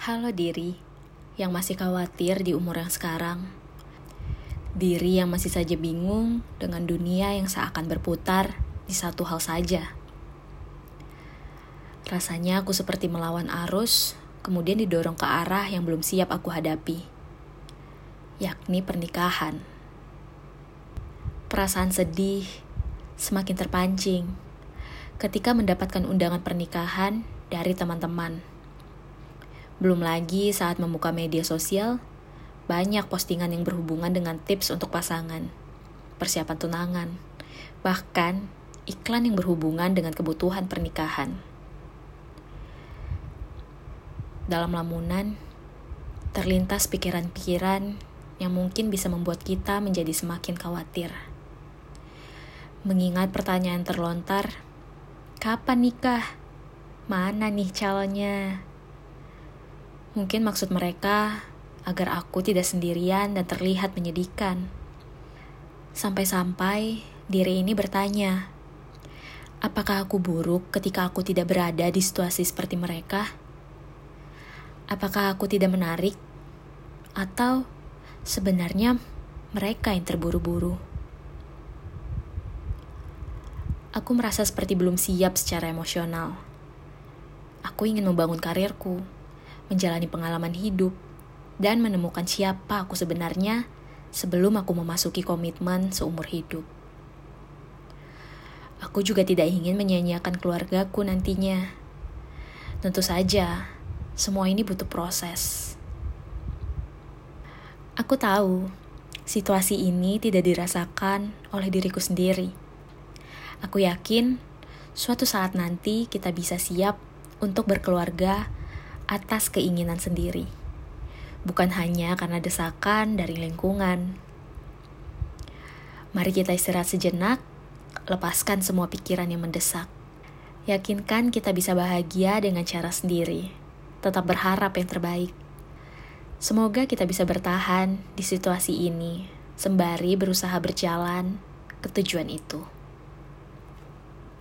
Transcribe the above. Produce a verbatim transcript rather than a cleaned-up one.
Halo diri yang masih khawatir di umur yang sekarang. Diri yang masih saja bingung dengan dunia yang seakan berputar di satu hal saja. Rasanya aku seperti melawan arus, kemudian didorong ke arah yang belum siap aku hadapi, yakni pernikahan. Perasaan sedih semakin terpancing ketika mendapatkan undangan pernikahan dari teman-teman. Belum lagi saat membuka media sosial, banyak postingan yang berhubungan dengan tips untuk pasangan, persiapan tunangan, bahkan iklan yang berhubungan dengan kebutuhan pernikahan. Dalam lamunan, terlintas pikiran-pikiran yang mungkin bisa membuat kita menjadi semakin khawatir. Mengingat pertanyaan terlontar, kapan nikah? Mana nih calonnya? Mungkin maksud mereka agar aku tidak sendirian dan terlihat menyedihkan. Sampai-sampai diri ini bertanya, apakah aku buruk ketika aku tidak berada di situasi seperti mereka? Apakah aku tidak menarik? Atau sebenarnya mereka yang terburu-buru? Aku merasa seperti belum siap secara emosional. Aku ingin membangun karirku, menjalani pengalaman hidup, dan menemukan siapa aku sebenarnya sebelum aku memasuki komitmen seumur hidup. Aku juga tidak ingin menyia-nyiakan keluargaku nantinya. Tentu saja, semua ini butuh proses. Aku tahu, situasi ini tidak dirasakan oleh diriku sendiri. Aku yakin, suatu saat nanti kita bisa siap untuk berkeluarga atas keinginan sendiri, bukan hanya karena desakan dari lingkungan. Mari kita istirahat sejenak, lepaskan semua pikiran yang mendesak. Yakinkan kita bisa bahagia dengan cara sendiri, tetap berharap yang terbaik. Semoga kita bisa bertahan di situasi ini, sembari berusaha berjalan ke tujuan itu.